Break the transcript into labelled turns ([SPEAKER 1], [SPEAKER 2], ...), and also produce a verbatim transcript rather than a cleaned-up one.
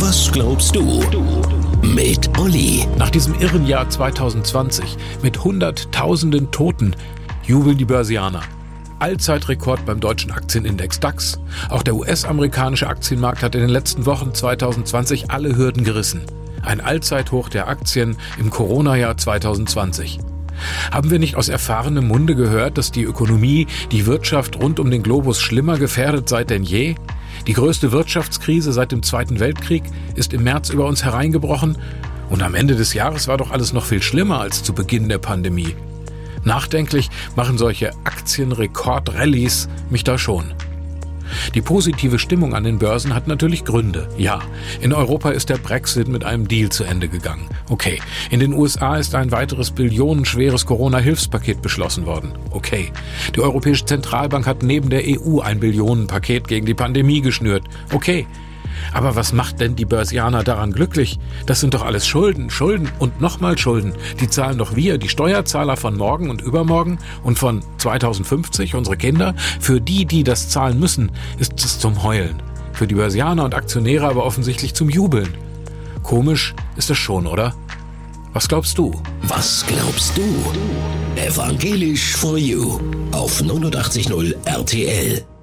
[SPEAKER 1] Was glaubst du? Mit Olli.
[SPEAKER 2] Nach diesem irren Jahr zwanzig zwanzig mit hunderttausenden Toten jubeln die Börsianer. Allzeitrekord beim deutschen Aktienindex DAX. Auch der U S-amerikanische Aktienmarkt hat in den letzten Wochen zwanzig zwanzig alle Hürden gerissen. Ein Allzeithoch der Aktien im Corona-Jahr zwanzig zwanzig. Haben wir nicht aus erfahrenem Munde gehört, dass die Ökonomie, die Wirtschaft rund um den Globus schlimmer gefährdet sei denn je? Die größte Wirtschaftskrise seit dem Zweiten Weltkrieg ist im März über uns hereingebrochen und am Ende des Jahres war doch alles noch viel schlimmer als zu Beginn der Pandemie. Nachdenklich machen solche Aktienrekord-Rallyes mich da schon. Die positive Stimmung an den Börsen hat natürlich Gründe. Ja, in Europa ist der Brexit mit einem Deal zu Ende gegangen. Okay, in den U S A ist ein weiteres billionenschweres Corona-Hilfspaket beschlossen worden. Okay, die Europäische Zentralbank hat neben der E U ein Billionenpaket gegen die Pandemie geschnürt. Okay, aber was macht denn die Börsianer daran glücklich? Das sind doch alles Schulden, Schulden und nochmal Schulden. Die zahlen doch wir, die Steuerzahler von morgen und übermorgen und von zwanzig fünfzig, unsere Kinder. Für die, die das zahlen müssen, ist es zum Heulen. Für die Börsianer und Aktionäre aber offensichtlich zum Jubeln. Komisch ist es schon, oder? Was glaubst du?
[SPEAKER 1] Was glaubst du? Evangelisch for You auf neunundachtzig Komma null R T L.